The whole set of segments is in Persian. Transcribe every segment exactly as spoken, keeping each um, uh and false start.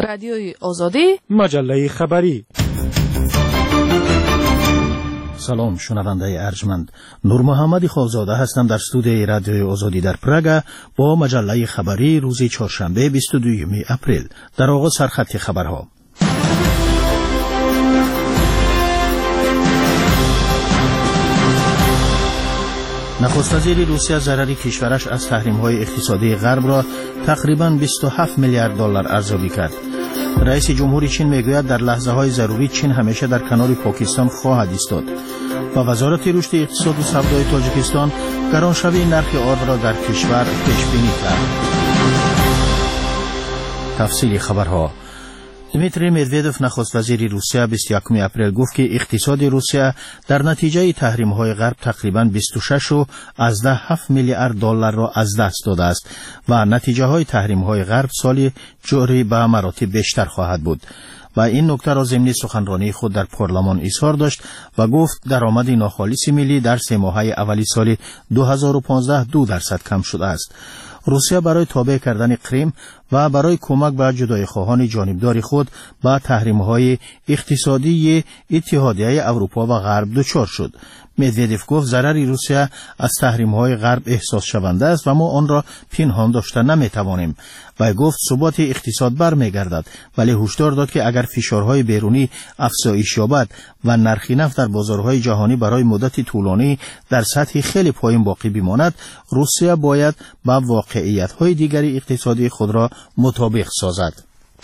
رادیوی آزادی، مجله خبری. سلام شنونده ارجمند، نور محمد خالزاده هستم در استودیوی رادیوی آزادی در پراگ با مجله خبری روز چهارشنبه بیست و دوم اپریل. در آغاز سرخط خبرها. نخست وزیر روسیه ضرر کشورش از تحریم‌های اقتصادی غرب را تقریباً بیست و هفت میلیارد دلار ارزیابی کرد. رئیس جمهوری چین میگوید در لحظه‌های ضروری چین همیشه در کنار پاکستان خواهد ایستاد. و وزارت رشد اقتصاد و سودای تاجیکستان گرانشوی نرخ آرد را در کشور پیش بینی کرد. تفصیل خبرها. دمیتری مدودوف نخست وزیر روسیه بیست و یکم اپریل گفت که اقتصاد روسیه در نتیجه تحریم‌های غرب تقریباً بیست و شش و از ده هفت میلیارد دلار را از دست داده است و نتیجه‌های تحریم‌های غرب سال جاری به مراتب بیشتر خواهد بود. و این نکته را ضمن سخنرانی خود در پارلمان اظهار داشت و گفت درآمد ناخالص ملی در سه ماهه اولی سال دو هزار و پانزده دو درصد کم شده است. روسیه برای تابع کردن کریم و برای کمک به جدای خواهان جانبدار خود با تحریم‌های اقتصادی اتحادیه اروپا و غرب دچار شد. مدودوف گفت ضرر روسیه از تحریم‌های غرب احساس شونده است و ما آن را پنهان داشته نمی‌توانیم. و گفت ثبات اقتصاد برمیگردد، ولی هشدار داد که اگر فشارهای بیرونی افزایش یابد و نرخ نفت در بازارهای جهانی برای مدت طولانی در سطح خیلی پایین باقی بماند، روسیه باید با واقعیت‌های دیگری اقتصادی خود را مطابق سازد.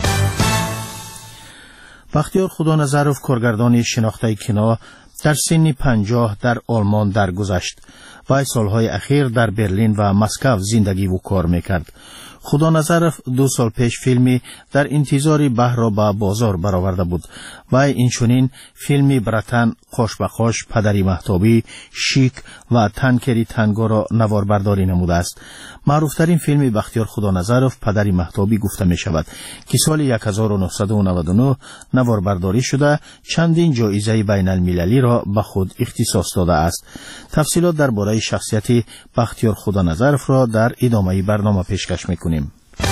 بختیار خدانظرف کارگردان شناخته کینا در سن پنجاه در آلمان درگذشت و سالهای اخیر در برلین و مسکو زندگی و کار میکرد. خدانظرف دو سال پیش فیلمی در انتظار بحر را به بازار برآورده بود و اینچنین فیلمی برتن، قاش به قاش، پدری مهتابی، شیک و تنکری تنگو را نوار برداری نموده است. معروفترین فیلم بختیار خدانظرف پدری مهتابی گفته می شود که سال هزار و نهصد و نود و نه نوار برداری شده چندین جایزه بین المللی را به خود اختصاص داده است. تفصیلات درباره شخصیت بختیار خدانظرف را در ادامه برنامه پیشکش می‌کنیم.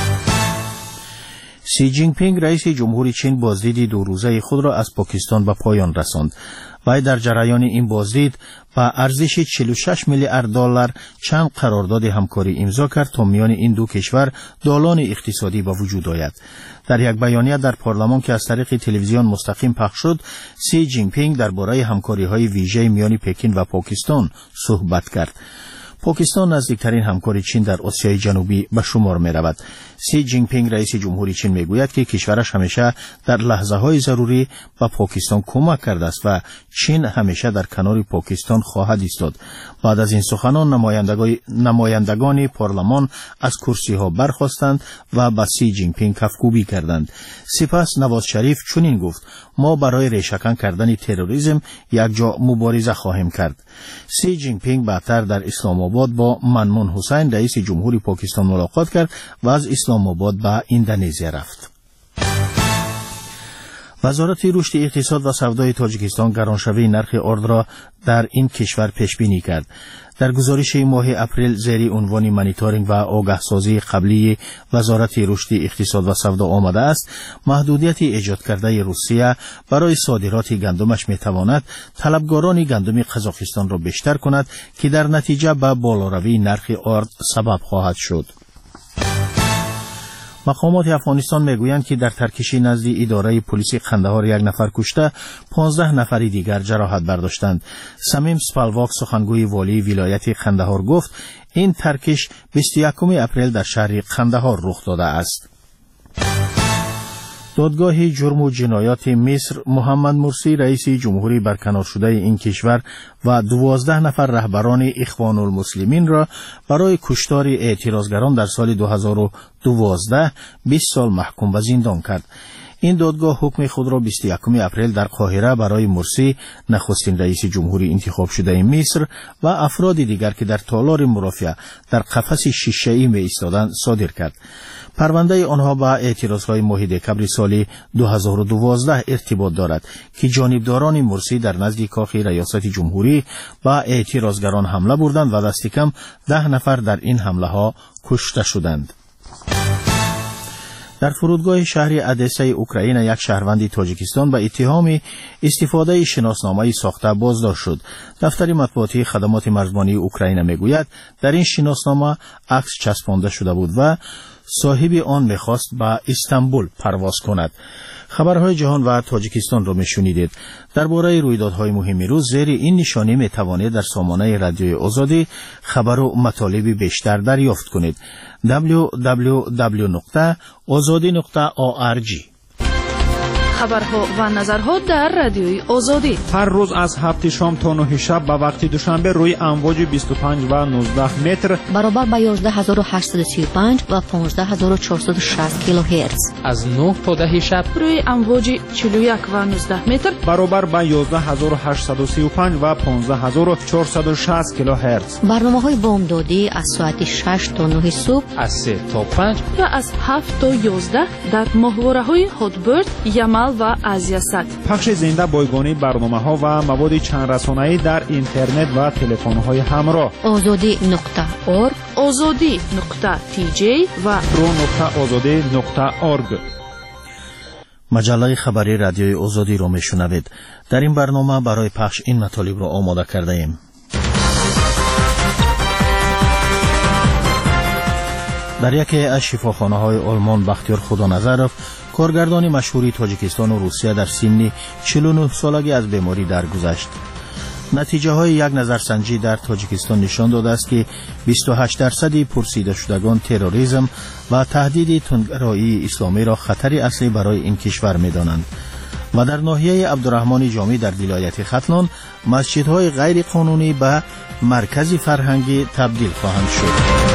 سی جین پینگ رئیس جمهوری چین بازدید دو روزه خود را از پاکستان به پایان رساند. و در جریان این بازدید با ارزش چهل و شش میلیارد دلار چند قرارداد همکاری امضا کرد تا میان این دو کشور دالان اقتصادی به وجود آید. در یک بیانیه در پارلمان که از طریق تلویزیون مستقیم پخش شد، سی جین پینگ درباره همکاری‌های ویژه میان پکین و پاکستان صحبت کرد. پاکستان نزدیکترین همکار چین در آسیای جنوبی به شمار می رود. سی جین پینگ رئیس جمهوری چین می گوید که کشورش همیشه در لحظه های ضروری به پاکستان کمک کرده است و چین همیشه در کنار پاکستان خواهد ایستاد. بعد از این سخنان نمایندگان نمایندگان پارلمان از کرسی ها برخاستند و به سی جین پینگ کفکوبی کردند. سپس نواز شریف چنین گفت: ما برای ریشه‌کن کردن تروریسم یک جا مبارزه خواهیم کرد. سی جین پینگ بعدتر در اسلام آباد با منمون حسین رئیس جمهوری پاکستان ملاقات کرد و از اسلام آباد به اندونزیا رفت. وزارت رشد اقتصاد و سودای تاجیکستان گرانشوی نرخ آرد را در این کشور پیش بینی کرد. در گزارش ماه اپریل زیر عنوان مانیتورینگ و آگاهسازی قبلی وزارت رشد اقتصاد و سودا آمده است: محدودیت ایجاد کرده روسیه برای صادرات گندمش میتواند طلبگاران گندم قزاقستان را بیشتر کند که در نتیجه به بالاروی نرخ آرد سبب خواهد شد. مقامات افغانستان میگویند که در ترکشی نزد اداره پلیس قندهار یک نفر کشته، پانزده نفر دیگر جراحت برداشتند. سمیم سپالواک سخنگوی والی ولایت قندهار گفت این ترکش بیست و یکم اپریل در شهر قندهار رخ داده است. دادگاه جرم و جنایات مصر محمد مرسی رئیس جمهوری برکنار شده این کشور و دوازده نفر رهبران اخوان المسلمین را برای کشتار اعتراضگران در سال دو هزار و دوازده بیست سال محکوم به زندان کرد. این دادگاه حکم خود را بیست و یکم اپریل در قاهره برای مرسی نخستین رئیس جمهوری انتخاب شده مصر و افراد دیگر که در تالار مرافعه در قفس شیشه‌ای می ایستادند صادر کرد. پرونده آنها با اعتراضهای ماه دکمبر سال دو هزار و دوازده ارتباط دارد که جانبداران مرسی در نزد کاخ ریاست جمهوری با اعتراضگران حمله بردند و دست کم ده نفر در این حمله ها کشته شدند. در فرودگاه شهر ادسا اوکراین یک شهروند تاجیکستان به اتهام استفاده شناسنامه ساخته بازداشت شد. دفتر مطبوعاتی خدمات مرزبانی اوکراین میگوید در این شناسنامه عکس چسبانده شده بود و صاحب آن میخواست به استانبول پرواز کند. خبرهای جهان و تاجیکستان را میشنیدید. درباره رویدادهای مهم روز زیر این نشانی میتوانید در سامانه رادیوی آزادی خبر و مطالب بیشتر دریافت کنید. دبلیو دبلیو دبلیو نقطه آزادی نقطه او ار جی. خبرها و نظرها در رادیوی آزادی هر روز از هفت شام تا نه شب به وقت دوشنبه روی امواج بیست و پنج و نوزده متر برابر با یازده هزار و هشتصد و سی و پنج و پانزده هزار و چهارصد و شصت کیلوهرتز از نه تا ده شب روی امواج چهل و یک و نوزده متر برابر با یازده هزار و هشتصد و سی و پنج و پانزده هزار و چهارصد و شصت کیلوهرتز. برنامه‌های بامدادی از ساعت شش تا نه صبح، از سه تا پنج و از هفت تا یازده در ماهواره‌های هاتبرد، یمل و آزیاسات. پخش زنده بایگانی برنامه‌ها و مواد چند رسانه‌ای در اینترنت و تلفن‌های همراه. آزادی نقطه اورگ، آزادی نقطه تی جی و رو نقطه آزادی نقطه اورگ. مجله خبری رادیوی آزادی را میشنوید. در این برنامه برای پخش این مطالب را آماده کرده ایم. در یکی از شفاخانه‌های آلمان بختیار خدانظرов کارگردان مشهوری تاجیکستان و روسیه در سن چهل و نه سالگی از بیماری درگذشت. نتیجه های یک نظرسنجی در تاجیکستان نشان داده است که بیست و هشت درصد پرسیده شدگان تروریسم و تهدید تندروی اسلامی را خطری اصلی برای این کشور می‌دانند. و در ناحیه عبدالرحمن جامی در ولایت ختلان مسجدهای غیر قانونی به مرکز فرهنگی تبدیل خواهند شد.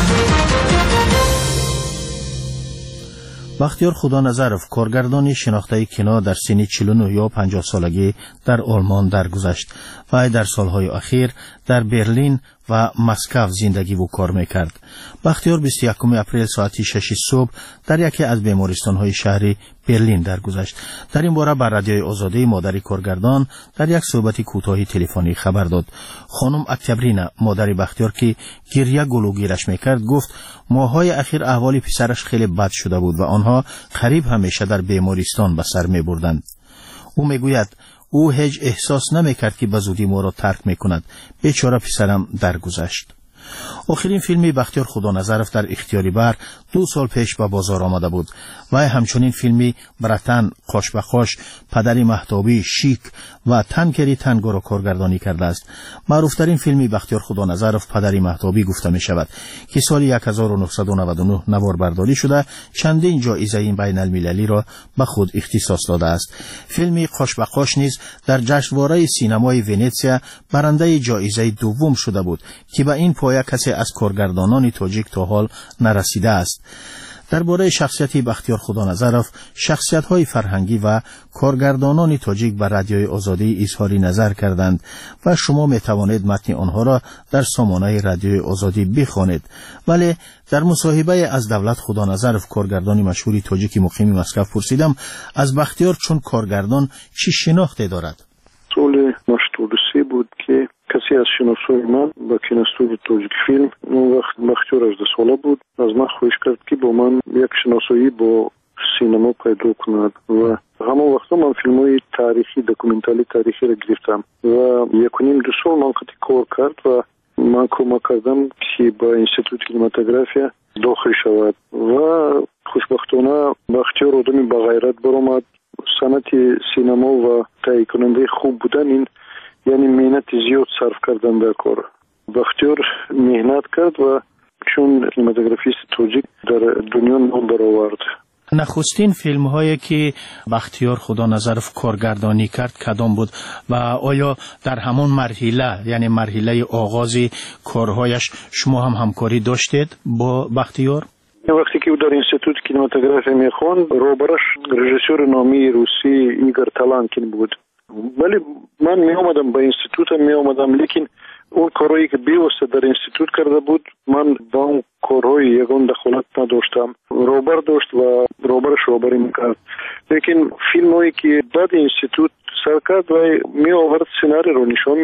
بختیار خدانظرov کارگردانی شناخته کینو در سن چهل و نه یا پنجاه سالگی در آلمان درگذشت و در سالهای اخیر در برلین و مسکو زندگی و کار میکرد. بختیار بیست و یکم اپریل ساعت شش صبح در یکی از بیمارستان‌های شهر برلین درگذشت. در این باره بر رادیوی آزادی مادر کارگردان در یک صحبت کوتاهی تلفنی خبر داد. خانم اکتبرینا مادر بختیار که گریه گلوگیرش میکرد گفت ماهای اخیر احوال پسرش خیلی بد شده بود و آنها قریب همیشه در بیمارستان به سر میبردند. او میگوید او هیچ احساس نمیکرد که به زودی ما را ترک میکند. بیچاره پسرم درگذشت. آخرین فیلمی بختیار خدانظرov در اختیاری بر دو سال پیش به بازار آمده بود و همچنین فیلمی برتن، قاش به قاش، پدری مهتابی، شیک و تنکری تنگو را کارگردانی کرده است. معروفترین فیلمی بختیار خدانظرov پدری مهتابی گفته می شود که سال هزار و نهصد و نود و نه نوار برداری شده چندین جایزه این بین المللی را به خود اختصاص داده است. فیلمی قاش به قاش نیز در جشنواره سینمای ونیزیا برنده جایزه دوم شده بود که به این پایه کسی از کارگردانان تاجیک تا حال نرسیده است. درباره شخصیت بختیار خدانظرov شخصیت‌های فرهنگی و کارگردانان تاجیک بر رادیوی آزادی اظهار نظر کردند و شما می توانید متن آنها را در سامانه رادیوی آزادی بخوانید. ولی در مصاحبه از دولت خدانظرov کارگردان مشهور تاجیک مقیم مسکو پرسیدم از بختیار چون کارگردان چی شناخته دارد. سال هشتاد و سه بود که کسی از شناسای من با کینوستودیوی تاجیک فیلم اون وقت بختیار هجده ساله بود از من خواهش کرد که با من یک شناسایی با سینما پیدا کند و همون وقتا من فیلم های تاریخی دکومنتاری تاریخی را گرفتم و یک و نیم دو سال من خطی کار کرد و من کمک کردم که با انستیتوت کینماتوگرافیا داخل شود و خوشبختانه بختیار آدمی با غیرت برآمد. صنعت سینما و تهیه کننده خوب بودن این یعنی مهنت زیاد صرف کردن در کار. بختیار مهنت کرد و چون کینماتوگرافیست تاجیک در دنیا نام برآورد. نخستین فیلم هایی که بختیار خدانظرov کارگردانی کرد کدام بود و آیا در همون مرحله یعنی مرحله آغاز کارهایش شما هم همکاری داشتید با بختیار؟ وقتی که او در انستیتوت کینماتوگرافی میخواند روبرش رژیسور نامی روسی ایگور تالانکین بود. ولی من می آمدم با انستیتوت می آمدم لیکن اون کارهایی که بیوسته در انستیتوت کرده بود من با اون کارهای یگان دخالت نداشتم. روبر داشت و روبرش روبری میکرد. لیکن فیلم هایی که بعد انستیتوت سر کرد و می آورد سیناری رو نشان میداد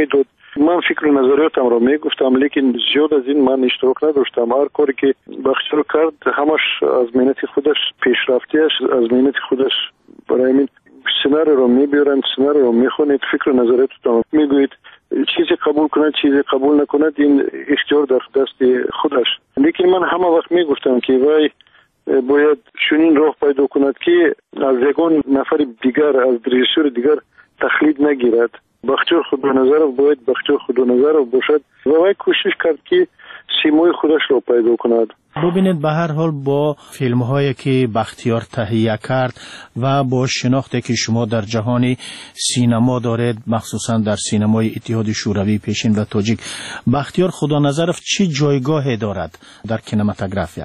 من فکر و نظریاتم را میگفتم، لیکن زیاد از این من اشتراک نداشتم. هر کاری که بختیار کرد همش از مهنت خودش، پیشرفتیش از مهنت خودش. برای همین سناریو رو میبرند، سناریو رو میخونید، فکر و نظریاتتون میگوید، چیزی قبول کند چیزی قبول نکند این اختیار در دست خودش. لیکن من همه وقت میگفتم که وای باید چنین راه پیدا کند که از یگان نفر دیگر، از رژیسور دیگر تقلید نگیرد. بختیار خودنظرов باید بختیار خودنظرов باشد و وای کوشش کرد که سیمای خودش را پیدا کند. ببینید به هر حال با فیلم هایی که بختیار تهیه کرد و با شناختی که شما در جهان سینما دارید، مخصوصا در سینمای اتحاد شوروی پیشین و تاجیک، بختیار خودنظرов چی جایگاهی دارد در کینماتوگرافیا؟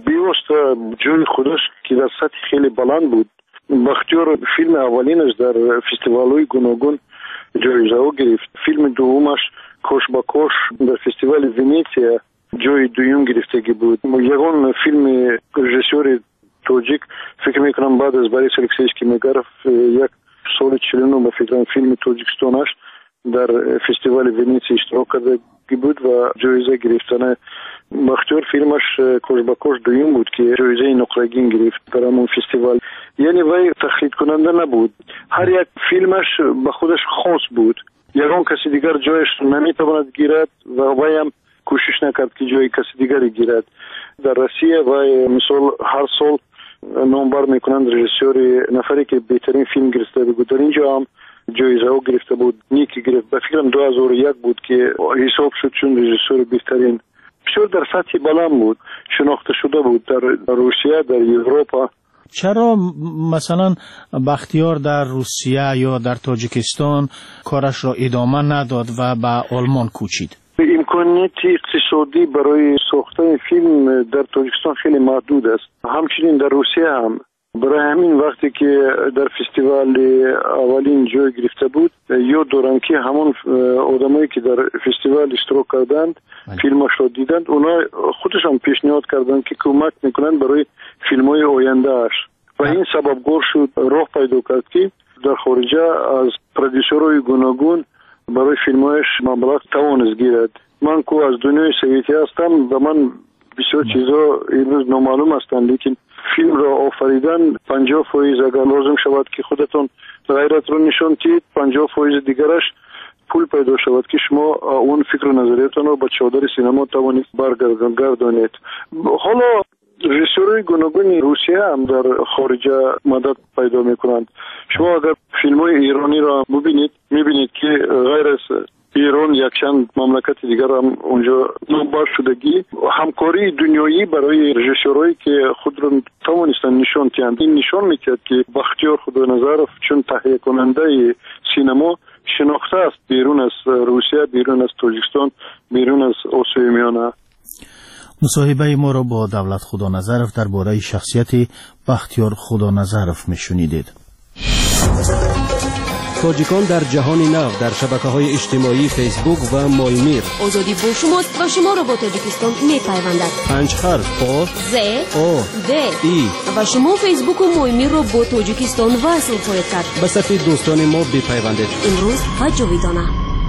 بیوست جای خودش که در سطح خیلی بلند بود. بختیار فیلم اولینش در فستیوال‌های گوناگون جایزه گرفت. فیلم دومش کوش با کوش در فستیوال ونیزیا جای دوم گرفتگی بود. یگان فیلم رژیسور تاجیک فکر میکنم بعد از بوریس الکسییویچ میگرف یک سال چهل و نه فکر فیلم تاجیکستانش در فستیوال ونیزیا اشتراک کرده بود و جایزه گرفتن. بختیار فیلمش کوش با کوش دوم بود که جایزه نقره‌گین گرفت در همون فستیوال. یعنی وی تقلید کننده نبود، هر یک فیلمش به خودش خاص بود. یگان کسی دیگر جایش نمیتواند گیرد و وی هم کوشش نکرد که جای کسی دیگری گیرد. در روسیه وی مثال هر سال نامبر میکنند رژیسور نفری که بهترین فیلم گرفته بود. در اینجا هم جایزه او گرفته بود، نیکی گرفت. به فکرم دو هزار و یک بود که حساب شد چون رژیسور بهترین. بسیار در سطح بلند بود، شناخته شده بود در روسیه، در اروپا. چرا مثلا بختیار در روسیه یا در تاجیکستان کارش را ادامه نداد و به آلمان کوچید؟ امکانیت اقتصادی برای ساختن فیلم در تاجیکستان خیلی محدود است. همچنین در روسیه هم. برای همین وقتی که در فستیوال اولین جای گرفته بود، یاد دارم که همون آدمایی که در فستیوال اشتراک کردند فیلمش را دیدند، اونا خودشان پیشنهاد کردند که کمک میکنند برای فیلم‌های آینده‌اش و این سببگار شد راه پیدا کرد که در خارجه از پرودیوسرهای گوناگون برای فیلم‌هایش مبلغ توانست گیرد. من کو از دنیای سویتی هستم و من بسیار چیزا امروز نامعلوم هستند، لیکن فیلم را آفریدن پنجاه فایز اگر لازم شود که خودتون غیرت رو نشان دهید، پنجاه فایز دیگرش پول پیدا شود که شما اون فکر و نظریتون رو با چادر سینما توانید برگردانید. حالا رژیسورهای گوناگون روسیه هم در خارجه مدد پیدا میکنند. شما اگر فیلم‌های ایرانی را ببینید میبینید که غیر از ایران یک چند مملکت دیگر هم اونجا نامبر شدگی همکاری دنیایی برای رژیسورایی که خود را توانستن نشان دهند. این نشان میکرد که بختیار خودنظرov چون تهیه کننده سینما شناخته است بیرون از روسیه، بیرون از تاجیکستان، بیرون از آسیای میانه. مصاحبه ما را با دولت خودنظرov درباره شخصیت بختیار خودنظرov میشنیدید. تاجیکان در جهان نو در شبکه‌های اجتماعی فیسبوک و مایمیر. آزادی با شماست و شما را با تاجیکستان می‌پیوندد. پنج حرف آ ز آ د ای و شما فیسبوک و مایمیر را با تاجیکستان وصل خواهید کرد. به صفحه دوستان ما بپیوندید. امروز و جاویدانه.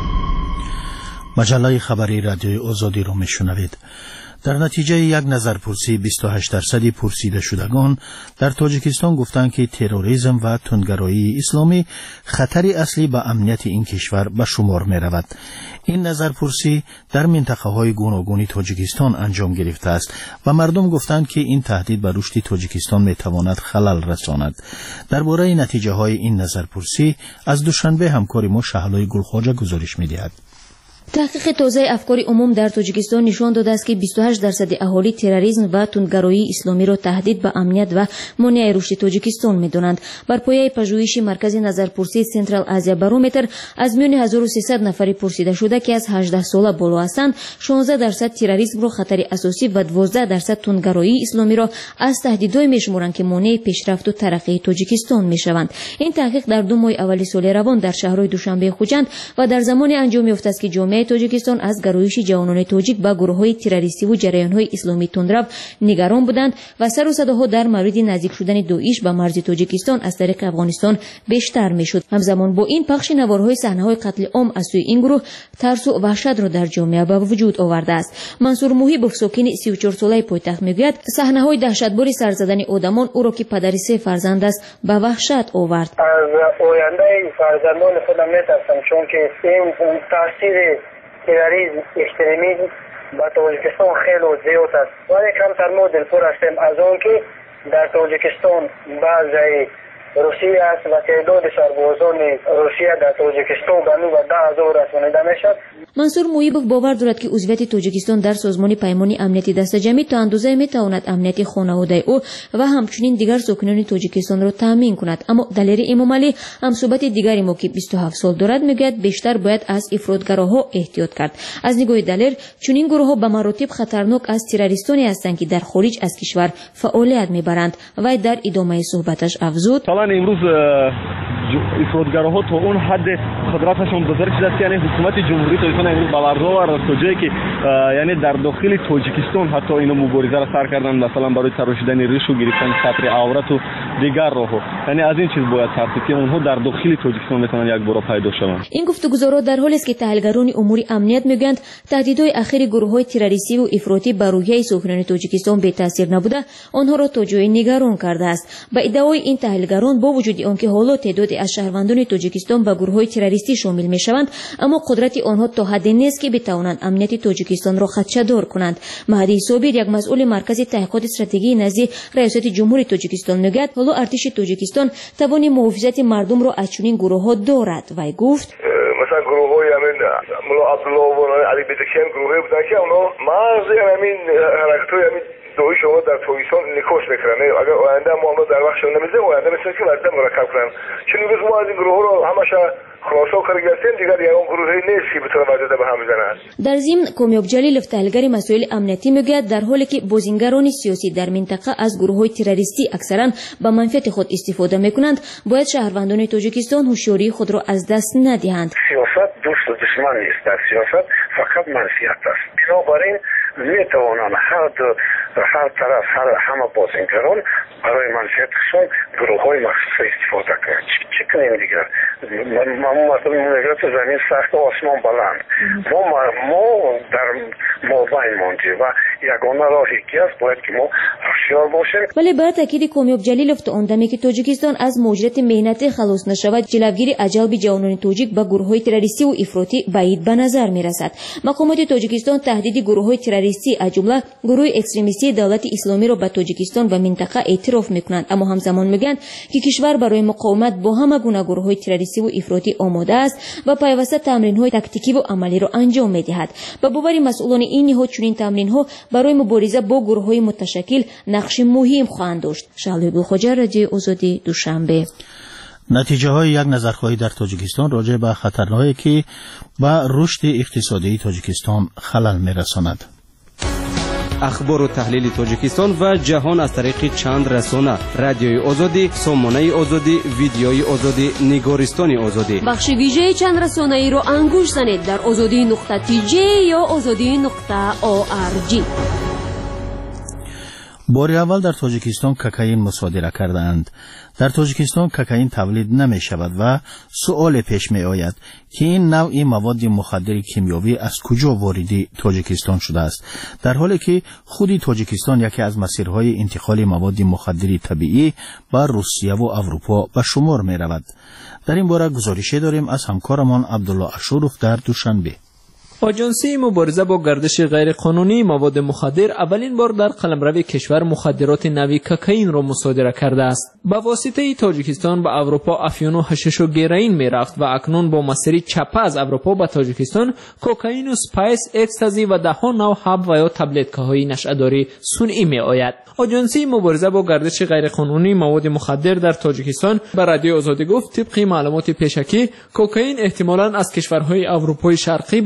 مجله خبری رادیوی آزادی را میشنوید. در نتیجه یک نظرپرسی بیست و هشت درصدی پرسیده شدگان در تاجیکستان گفتند که تروریسم و تندگرایی اسلامی خطری اصلی به امنیت این کشور به شمار می رود. این نظرپرسی در منطقه های گوناگون تاجیکستان انجام گرفته است و مردم گفتند که این تهدید به رشد تاجیکستان می تواند خلل رساند. درباره نتیجه های این نظرپرسی از دوشنبه همکار ما شهلای گلخواجه گزارش می دهد. تحقیق تازه افکار عموم در تاجیکستان نشان داده است که بیست و هشت درصد اهالی تروریسم و تندگرایی اسلامی را تهدید به امنیت و مانع رشد تاجیکستان می‌دانند. بر پایه پژوهش مرکز نظرپرسی سنترال آسیا بارومتر از میان هزار و سیصد نفری پرسیده شده که از هجده ساله بالا هستند، شانزده درصد تروریسم را خطر اساسی و دوازده درصد تندگرایی اسلامی را از تهدیدهای می‌شمارند که مانع پیشرفت و ترقی تاجیکستان می‌شوند. این تحقیق در دو ماه اولی سال روان در شهرهای دوشنبه خوجند و در زمان انجام یافته است که جامعه جامعه تاجیکستان از گرایش جوانان تاجیک به گروه‌های تروریستی و جریان‌های اسلامی تندرو نگران بودند و سر و صداها در مورد نزدیک شدن داعش به مرز تاجیکستان از طریق افغانستان بیشتر میشد. همزمان با این پخش نوارهای صحنه‌های قتل عام از سوی این گروه ترس و وحشت را در جامعه به وجود آورده است. منصور محیبوف ساکن سی و چهار ساله پایتخت میگوید صحنه‌های دهشتبار سر زدن آدمان او را که پدر سه فرزند است به وحشت آورد. از آینده فرزندان خودم میترسم چون که این تاثیر تروریسم اکستریمیسم با تاجیکستان خیلی زیاد است. ولی کمتر ما دلپور هستیم از اون که در تاجیکستان بعضی روسیه است و تعداد سربازان روسیه در تاجیکستان به نو ده هزار رسانیده میشد. منصور محیبوف باور دارد که عضویت تاجیکستان در سازمان پیمان امنیتی دست جمعی تا اندازه میتواند امنیت خانواده او و همچنین دیگر ساکنان تاجیکستان را تامین کند. اما دلیر امام علی همصحبت دیگری ما که بیست و هفت سال دارد میگوید بیشتر باید از افراطگراها احتیاط کرد. از نگاه دلیر چنین گروه‌ها به مراتب خطرناک از تروریستانی هستند که در خارج از کشور فعالیت میبرند. و در ادامه صحبتش افزود امروز افراطگراها تا اون حد قدرتشون بزرگ شده است، یعنی حکومت جمهوری تاجیکستان امروز بلارزا و رستاجایی که یعنی در داخل تاجیکستان حتی اینا مبارزه را سر کردن، مثلا برای تراشیدن ریش و گرفتن سطر عورت و دیگر راهو، یعنی از این چیز باید ترسید که اونها در داخل تاجیکستان میتونن یک بار پیدا شوند. این گفتگوها در حالی است که تحلیلگران امور امنیت میگویند تهدیدهای اخیر گروه‌های تروریستی و افراطی بر روحیه ساکنان تاجیکستان بی تاثیر نبوده آنها را تا جای نگران کرده است. با ادعای این تحلیلگران با وجود آنکه حالا تعداد از شهروندان تاجیکستان به گروه‌های تروریستی شامل میشوند، اما قدرت آنها تا حدی نیست که بتوانند امنیت تاجیکستان را خدشه‌دار کنند. مهدی صابر یک مسئول مرکز تحقیقات استراتژی نزد ریاست جمهوری تاجیکستان میگوید حالا ارتش تاجیکستان توان محافظت مردم را از چنین گروه‌ها دارد و گفت مثلا گروه‌های همین مولا عبدالله و علی بیتکیان گروهی بودن که اونا مرز همین حرکت‌های همین دوی شما در تاجیکستان نکوش میکنن. اگر آینده ما اونا در وقت شون نمیزه آینده مثل که وقت مرکب کنن، چون روز ما از این گروه رو همش خلاصه کردیم گرفتیم دیگر یا اون گروهی نیست که بتونه وجود به هم بزنن. در ضمن کامیاب جلیلوف تحلیلگر مسائل امنیتی میگوید در حالی که بازیگران سیاسی در منطقه از گروه‌های تروریستی اکثرا به منفعت خود استفاده میکنند، باید شهروندان تاجیکستان هوشیاری خود را از دست ندهند. سیاست دوست و دشمن نیست، در سیاست فقط منفعت است. بنابراین میتوانند هر دو هر طرف هر همه بازیگران برای منفعتشون گروه‌های مخصوص استفاده کنند. چه کنیم دیگر؟ ما مردم میگه تو زمین سخت و آسمان بلند. ما ما در مابین ماندیم و یگانه راهی که است باید که ما هوشیار باشیم. ولی بر تاکید کامیاب جلیلوف تا اون دمی که تاجیکستان از موجودیت مهنت خلاص نشود، جلوگیری از جلب جوانان تاجیک به گروه‌های تروریستی و افراطی بعید به نظر میرسد. مقامات تاجیکستان تهدید گروه‌های تروریستی از جمله گروه اکستریمیستی دولت اسلامی را به تاجیکستان و منطقه اعتراف میکنند، اما همزمان میگن که کشور برای مقاومت با همه گونه گروه‌های تروریستی و افراطی آماده است و پیوسته تمرین‌های تاکتیکی و عملی را انجام می‌دهد. به باور مسئولان این نهاد چنین تمرین‌ها برای مبارزه با گروه‌های متشکل نقش مهم خواهند داشت. شعله بلخجر، رادیو آزادی، دوشنبه. نتیجه های یک نظرخواهی در تاجیکستان راجع به خطرهایی که به رشد اقتصادی تاجیکستان خلل می‌رساند. اخبار و تحلیل تاجیکستان و جهان از طریق چند رسانه: رادیوی آزادی، سامانه آزادی، ویدیوی آزادی، نگارستان آزادی. بخش ویژه چند رسانه ای را انگوش زنید در آزادی نقطه تی جی یا آزادی نقطه او آر جی. بار اول در تاجیکستان کوکائین مصادره کردند. در تاجیکستان کوکائین تولید نمی شود و سؤال پیش می آید که این نوع مواد مخدر کیمیایی از کجا وارد تاجیکستان شده است، در حالی که خود تاجیکستان یکی از مسیرهای انتقال مواد مخدر طبیعی به روسیه و اروپا به شمار می رود. در این باره گزارشی داریم از همکارمان عبدالله اشورف در دوشنبه. آژانسی مبارزه با گردش غیرقانونی مواد مخدر اولین بار در قلمرو کشور مخدرات نوعی کوکائین را مصادره کرده است. با واسطه تاجیکستان به اروپا افیون و حشیش و گرائین میرفت و اکنون با مسیر چپه از اروپا به تاجیکستان کوکائین و سپایس، اکستازی و دهها نوع حب و یا تبلتکه‌های نشأه‌داری صنعی می آید. آژانسی مبارزه با گردش غیرقانونی مواد مخدر در تاجیکستان به رادیو آزادی گفت طبق معلومات پیشکی کوکائین احتمالاً از کشورهای اروپای شرقی به واسطه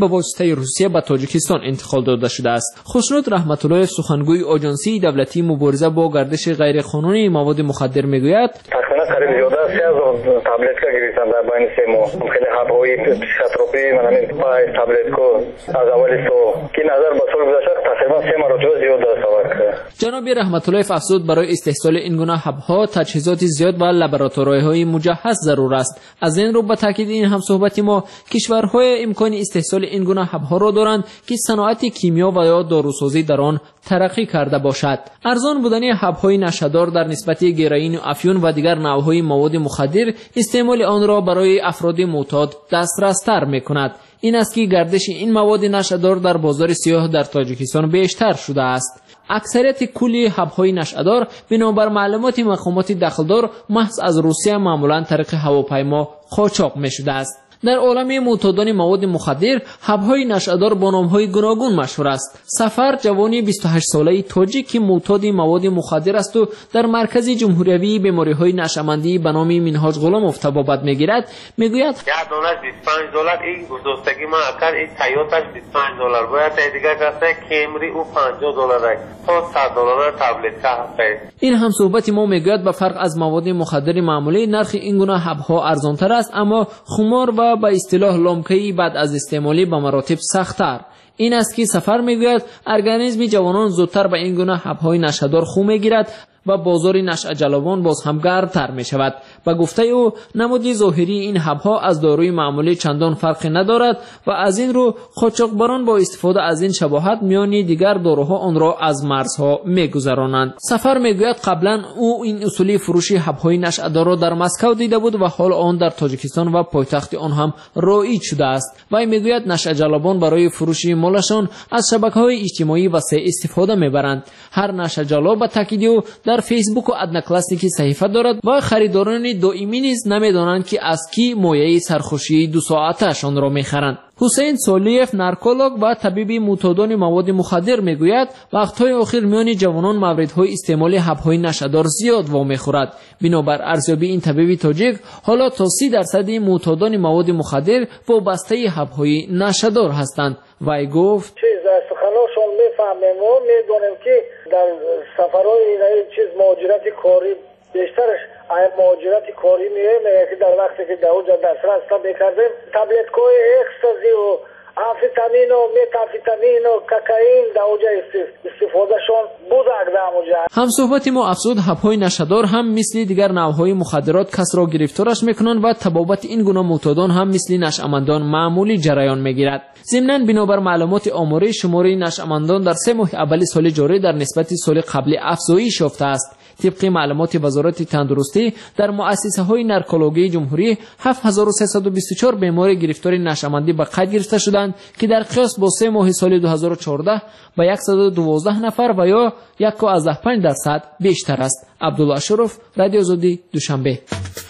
کشورهای روسیه به تاجیکستان انتقال داده شده است. خوشنود رحمت الله سخنگوی آژانسی دولتی مبارزه با گردش غیرقانونی مواد مخدر میگوید تقریبا قریب زیاده سه هزار تابلتکا گرفتن در بین سه ماه. خیلی حب‌های پسیکوتروپی من همین پای تابلتکو از اول سو که نظر به سال گذشته تقریبا سه مرتبه زیاد است. جناب رحمت الله افزود برای استحصال این گونه حب‌ها تجهیزات زیاد و لابراتوری‌های مجهز ضرور است. از این رو به تاکید این هم صحبت ما کشورهای امکان استحصال این گونه حب‌ها را دارند که صنعت کیمیا و یا داروسازی در آن ترقی کرده باشد. ارزان بودن حب‌های نشه‌دار در نسبت گیرین و افیون و دیگر نوع‌های مواد مخدر استعمال آن را برای افراد معتاد دسترس‌تر می‌کند. این است که گردش این مواد نشه‌دار در بازار سیاه در تاجیکستان بیشتر شده است. اکثریت کلی حب‌های نشه‌دار بنابر معلومات مقامات دخلدار محض از روسیه معمولاً طریق هواپیما قاچاق می‌شده است. در عالم معتادان مواد مخدر حب‌های نشه‌دار با نام‌های گوناگون مشهور است. سفر جوانی بیست و هشت ساله تاجیک که معتاد مواد مخدر است و در مرکز جمهوری بیماری‌های نشه‌مندی به نام منهاج غلاموف تبابت می‌گیرد میگوید یک دانش بیست و پنج دلار این بزرگتگی ما اکر این تایوتاش بیست و پنج دلار باید دیگه کاسه کیمری او پنجاه دلار تا صد دلار تبلت هست. این هم صحبت ما میگوید به فرق از مواد مخدر معمولی نرخ این گونه حب‌ها ارزان‌تر است اما خمار و با اصطلاح لامکه‌ای بعد از استعمالی به مراتب سخت‌تر. این است که سفر میگوید ارگانیسم جوانان زودتر به این گونه حب‌های نشه‌دار خو میگیرد و بازار نشأه جلوان باز هم گردتر می شود. با گفته او نمود ظاهری این حب‌ها از داروی معمولی چندان فرقی ندارد و از این رو قاچاقبران با استفاده از این شباهت میان دیگر داروها آن را از مرزها میگذرانند. سفر میگوید قبلا او این اصولی فروشی حب‌های نشأه‌دار را در مسکو دیده بود و حال آن در تاجیکستان و پایتخت آن هم رایج شده است. و میگوید نشأه جلوان برای فروش مالشان از شبکه‌های اجتماعی وسیع استفاده میبرند. هر نشأه جلو به تاکید او در فیسبوک و ادناکلاسیکی صحیفه دارد و خریداران دائمی نیز نمیدانند که از کی مایه سرخوشی دو ساعتشان را میخرند. حسین سالیف نارکولوگ و طبیب معتادان مواد مخدر میگوید وقت‌های اخیر میان جوانان موردهای استعمال حب‌های نشه‌دار زیاد وامی خورد. بنابر ارزیابی این طبیب تاجیک حالا تا سی درصد معتادان مواد مخدر وابسته حب‌های نشه‌دار هستند. وی گفت چیز از سخنانشون میفهمیم و میدونیم که در سفرهای این چیز مهاجرت کاری بیشترش این مهاجرت کاری میه که در وقتی که در اونجا دسترس میکردیم تبلت‌های اکستازی و آمفتامین و متامفتامین و کوکائین در اونجا استفادهشون بود در اونجا. هم صحبت ما افزود حب‌های نشه‌دار هم مثل دیگر نوع‌های مخدرات کس را گرفتارش میکنند و تبابت این گونه معتادان هم مثل نشأمندان معمولی جریان میگیرد. ضمناً بنابر معلومات آماری شماره نشأمندان در سه ماه اول سال جاری در نسبت سال قبلی افزایش یافته است. طبق معلومات وزارت تندرستی در مؤسسه‌های نارکولوژی جمهوری هفت هزار و سیصد و بیست و چهار بیمار گرفتار نشأمندی به قید گرفته شدند که در قیاس با سه ماه سال دو هزار و چهارده با صد و دوازده نفر و یا یک و پنج درصد بیشتر است. عبدالله اشرف، رادیو آزادی، دوشنبه.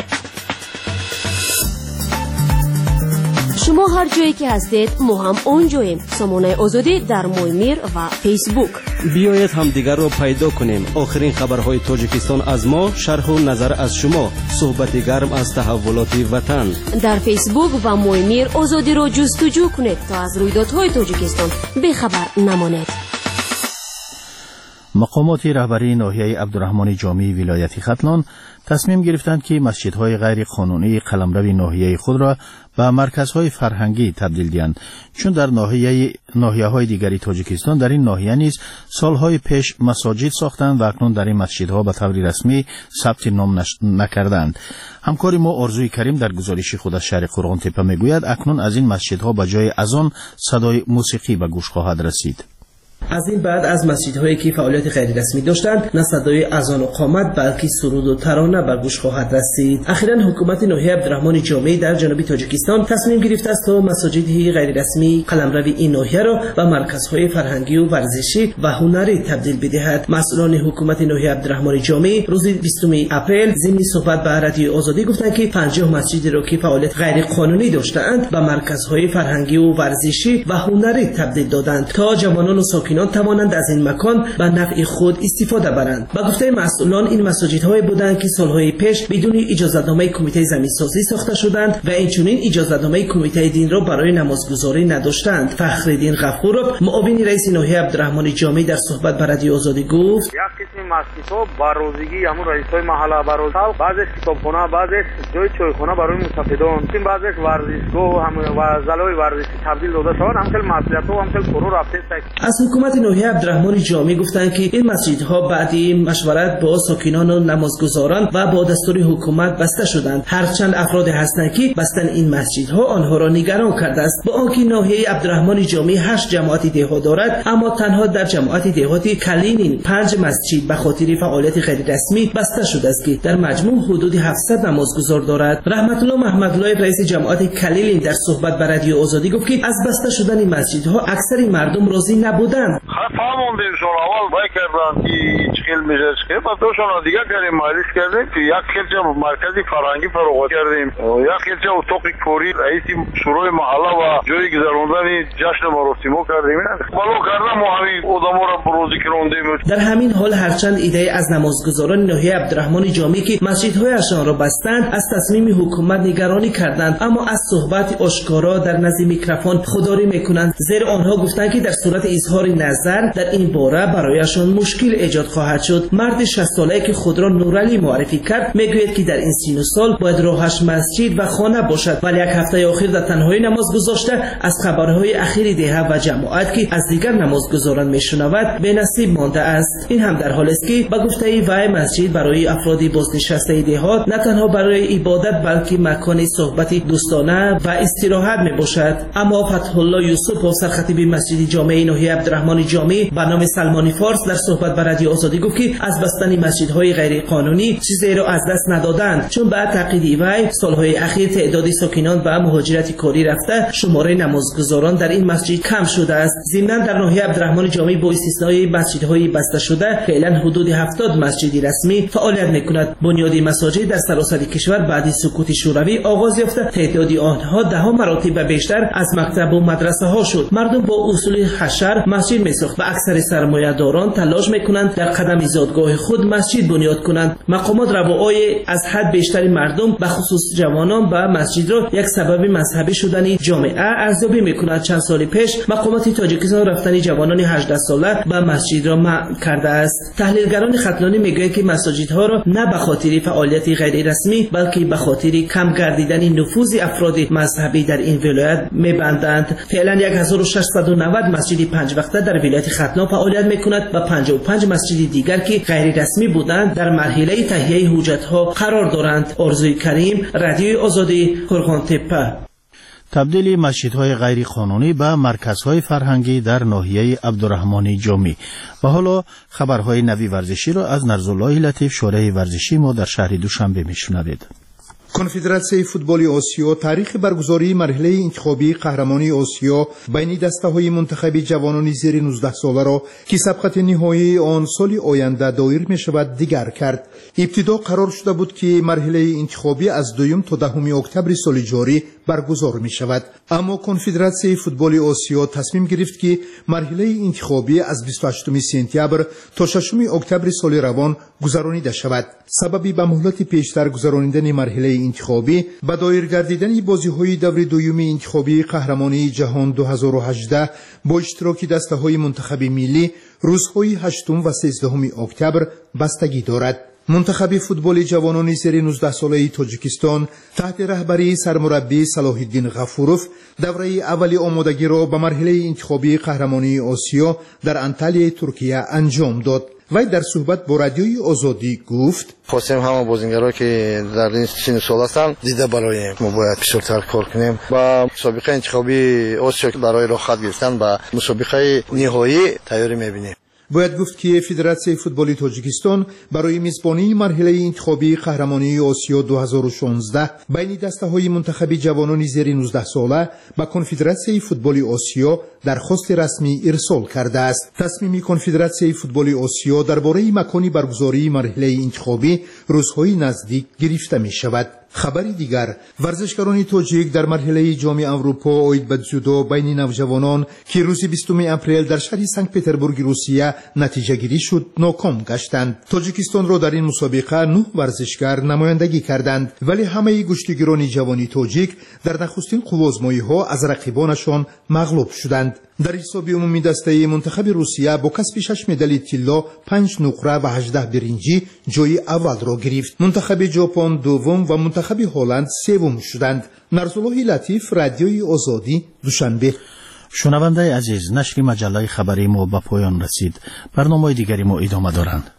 شما هر جایی که هستید ما هم اونجاییم. سامانه آزادی در مویمیر و فیسبوک. بیایید هم دیگر رو پیدا کنیم. آخرین خبرهای تاجیکستان از ما، شرح و نظر از شما، صحبت گرم از تحولات وطن. در فیسبوک و مویمیر آزادی رو جستجو کنید تا از رویدادهای تاجیکستان بیخبر نمانید. مقامات رهبری ناحیه عبدالرحمن جامی ولایت ختلان تصمیم گرفتند که مسجدهای غیر قانونی قلمرو ناحیه خود را به مرکزهای فرهنگی تبدیل دهند، چون در ناحیه ناحیه‌های دیگری تاجیکستان در این ناحیه نیز سالهای پیش مساجد ساختند و اکنون در این مسجدها به طور رسمی ثبت نام نکردند. همکار ما آرزوی کریم در گزارش خود از شهر قرغان تپه میگوید اکنون از این مسجدها به جای اذان صدای موسیقی به گوش خواهد رسید. از این بعد از مسجدهایی که فعالیت غیر رسمی داشتند نه صدای اذان و قامت بلکه سرود و ترانه به گوش خواهد رسید. اخیراً حکومت ناحیه عبدالرحمن جامی در جنوب تاجیکستان تصمیم گرفته است تا مساجد غیر رسمی قلمرو این ناحیه را به مرکزهای فرهنگی و ورزشی و هنری تبدیل بدهد. مسئولان حکومت ناحیه عبدالرحمن جامی روز بیستم اپریل ضمن صحبت به رادیو آزادی گفتند که پنجاه مسجد را که فعالیت غیر قانونی داشتند به مرکزهای فرهنگی و ورزشی و هنری تبدیل دادند تا جوانان و ساکنان ساکنان توانند از این مکان به نفع خود استفاده برند. با گفته مسئولان این مساجدهای بودند که سالهای پیش بدون اجازهنامه کمیته زمین‌سازی ساخته شدند و اینچنین اجازهنامه کمیته دین را برای نمازگزاری نداشتند. فخرالدین غفورov معاون رئیس ناحیه عبدالرحمن جامی در صحبت با رادیو آزادی گفت: یک قسم مسجدها با روزگی همون رئیس‌های محله برای بعضش کتابخانه، بعضش جای چایخانه برای مسافران، این بعضش ورزشگاه و هم و زلای ورزشی تبدیل داده شد. همچنین مسجدها و همچنین فرو رفته است. از حکومت ناحیه عبدالرحمن جامی گفتند که این مسجدها بعدی مشورت با ساکنان و نمازگزاران و با دستور حکومت بسته شدند. هرچند افراد هستند که بستن این مسجدها آنها را نگران کرده است. با آنکه ناحیه عبدالرحمن جامی هشت جماعت دهات دارد، اما تنها در جماعت دهات کلینین پنج مسجد به خاطر فعالیت غیر رسمی بسته شده است که در مجموع حدود هفتصد نمازگزار دارد. رحمت الله محمدلایف رئیس جماعت کلیلین در صحبت با رادیو آزادی گفت که از بسته شدن مسجدها اکثر مردم راضی نبودند. فهموندیم شون اول بای کردن که هیچ خیل میشه که بعد دوشون دیگه کردیم مالیش کردیم که یک خیلچه مرکزی فرهنگی فروغات کردیم، یک خیلچه اتاق کوری رئیس شورای محله و جای گذراندن جشن مراسمو کردیم. بالو کردم و همین آدما را بروزی کردیم. در همین حال هرچند ایده از نمازگزاران ناحیه عبدالرحمن جامی که مسجدهایشان را بستند از تصمیم حکومت نگرانی کردند، اما از صحبت آشکارا در نزد میکروفون خودداری میکنند، زیرا آنها گفتند که در صورت اظهار نظر در این باره برایشان مشکل ایجاد خواهد شد. مرد شصت ساله که خود را نورعلی معرفی کرد میگوید که در این سن و سال باید راهش مسجد و خانه باشد، ولی یک هفته اخیر در تنهایی نماز گذاشته. از خبرهای اخیر ده و جماعت که از دیگر نمازگزاران میشنود به نصیب مانده است. این هم در حالی است که با گفته وی مسجد برای افراد بازنشسته دهات نه تنها برای عبادت بلکه مکان صحبت دوستانه و استراحت می باشد. اما فتح الله یوسف سرخطیب مسجد جامع ناحیه عبدالرحمن جامی به نام سلمانی فارس در صحبت با رادیو آزادی گفت که از بستن مسجدهای غیر قانونی چیزی را از دست ندادند، چون بعد تقیید وی سالهای اخیر تعداد ساکنان به مهاجرت کاری رفته شماره نمازگزاران در این مسجد کم شده است. ضمن در ناحیه عبدالرحمن جامی با استثنای مسجدهای بسته شده فعلا حدود هفتاد مسجد رسمی فعالیت میکند. بنیادی مساجد در سراسر کشور بعد سقوط شوروی آغاز یافته، تعداد آنها ده ها مراتب بیشتر از مکتب و مدرسه ها شد. مردم با اصول حشر مسجد میساخت و اکثر سرمایه‌داران تلاش میکنند در قدم ایجادگاه خود مسجد بنیاد کنند. مقامات روای از حد بیشتر مردم به خصوص جوانان به مسجد را یک سبب مذهبی شدن جامعه ارزیابی میکنند. چند سال پیش مقامات تاجیکستان رفتن جوانان هجده ساله به مسجد را منع کرده است. تحلیلگران ختلانی میگویند که مساجدها را نه به خاطر فعالیت غیر رسمی بلکه به خاطر کم گردیدن نفوذ افراد مذهبی در این ولایت میبندند. فعلا هزار و ششصد و نود مسجد پنج وقته در ولایت ختلان فعالیت میکند و پنجاه و پنج مسجد دیگر که غیر رسمی بودند در مرحله تهیه حجتها قرار دارند. آرزوی کریم، رادیو آزادی، قرغان تپه. تبدیل مسجدهای غیر قانونی به مرکزهای فرهنگی در ناحیه عبدالرحمن جامی. و حالا خبرهای نوی ورزشی را از نرزالله لطیف شورای ورزشی ما در شهر دوشنبه میشنوید. کنفدراسیون فوتبال آسیا تاریخ برگزاری مرحله انتخابی قهرمانی آسیا بین دسته‌های منتخب جوانان زیر نوزده ساله را که سبقت نهایی آن سال آینده دایر می‌شود دیگر کرد. ابتدا قرار شده بود که مرحله انتخابی از دوم تا دهم اکتبر سال جاری برگزار می شود، اما کنفدراسیون فوتبال آسیا تصمیم گرفت که مرحله انتخابی از بیست و هشتم سپتامبر تا ششم اکتبر سال روان گذرانیده شود. سببی به مهلت پیشتر گذراندن مرحله انتخابی به دایر گردیدن بازی‌های دور دوم انتخابی قهرمانی جهان دو هزار و هجده با اشتراک دسته‌های منتخب ملی روزهای هشتم و سیزدهم اکتبر بستگی دارد. منتخب فوتبال جوانان زیر نوزده ساله تاجیکستان تحت رهبری سرمربی صلاح الدین غفوروف دوره اولی آمادگی را به مرحله انتخابی قهرمانی آسیا در انطالیه ترکیه انجام داد. وی در صحبت با رادیوی آزادی گفت: خواستیم همه بازیگرایی که در این سن سال هستند دیده برای ما باید پیشتر کار کنیم با مسابقه انتخابی آسیا برای راه خط گرفتن به مسابقه نهایی تیاری می‌بینیم. باید گفت که فدراسیون فوتبال تاجیکستان برای میزبانی مرحله انتخابی قهرمانی آسیا دو هزار و شانزده بین دسته‌های منتخب جوانان زیر نوزده ساله به کنفدراسیون فوتبال آسیا درخواست رسمی ارسال کرده است. تصمیم کنفدراسیون فوتبال آسیا درباره مکانی برگزاری مرحله انتخابی روزهای نزدیک گرفته می شود. خبری دیگر، ورزشکاران تاجیک در مرحله جام اروپا اوید به جودو بین نوجوانان که روز بیستم اپریل در شهر سنت پترزبورگ روسیه نتیجه گیری شد ناکام گشتند. تاجیکستان را در این مسابقه نه ورزشکار نمایندگی کردند، ولی همه کشتیگیران جوانی تاجیک در نخستین قوازمایی‌ها از رقیبانشان مغلوب شدند. در حساب عمومی دسته منتخب روسیه با کسب شش مدال طلا، پنج نقره و هجده برنجی جای اول را گرفت. منتخب ژاپن دوم و منتخب هلند سوم شدند. نرسالله لطیف، رادیوی آزادی، دوشنبه. شنونده عزیز، نشر مجله خبری ما به پایان رسید. برنامه دیگری ما ادامه دارند.